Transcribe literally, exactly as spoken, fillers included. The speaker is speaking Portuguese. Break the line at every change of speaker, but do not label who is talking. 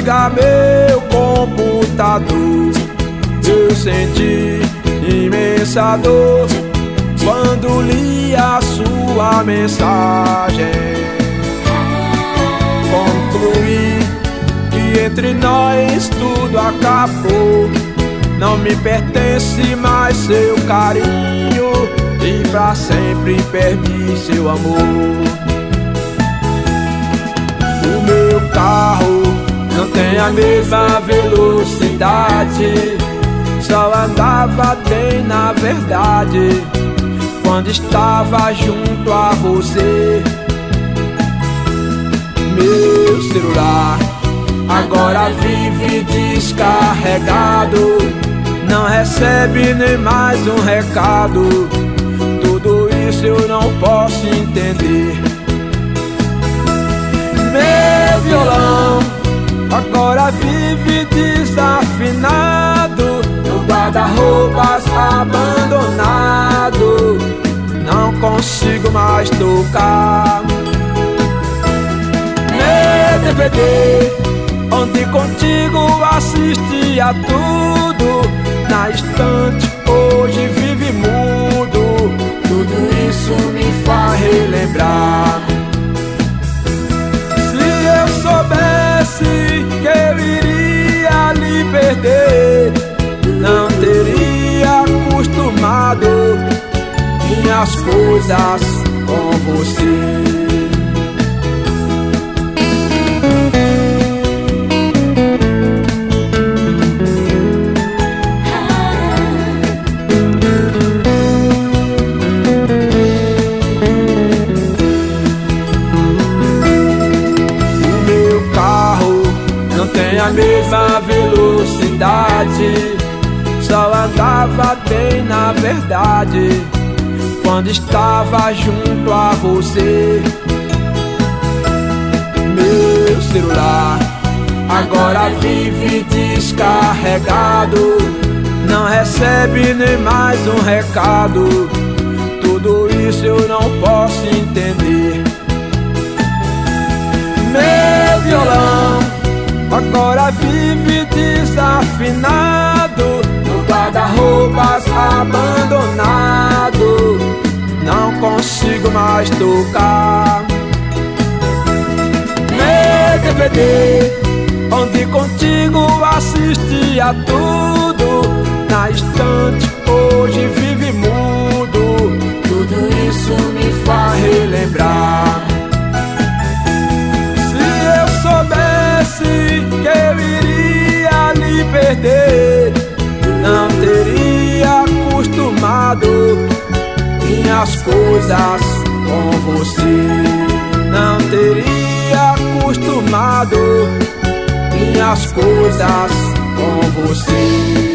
liga meu computador, eu senti imensa dor quando li a sua mensagem. Concluí que entre nós tudo acabou, não me pertence mais seu carinho e pra sempre perdi seu amor. O meu carro não tem a mesma velocidade, só andava bem na verdade quando estava junto a você. Meu celular agora vive descarregado, não recebe nem mais um recado. Tudo isso eu não posso entender. Meu violão agora vive desafinado no guarda-roupas abandonado, não consigo mais tocar. Meu D V D, onde contigo assistia tudo, na estante hoje vive mudo. Tudo isso me faz relembrar. Se eu soubesse que eu iria lhe perder, não teria acostumado minhas coisas com você. Tem a mesma velocidade, só andava bem na verdade quando estava junto a você. Meu celular agora vive descarregado, não recebe nem mais um recado. Tudo isso eu não posso entender. Meu violão agora vive desafinado no guarda-roupas abandonado, não consigo mais tocar. Meu D V D, onde contigo assistia tudo, na estante hoje vive mudo. Tudo isso me faz relembrar. Se eu soubesse que eu iria lhe perder, não teria acostumado minhas coisas com você. Não teria acostumado minhas coisas com você.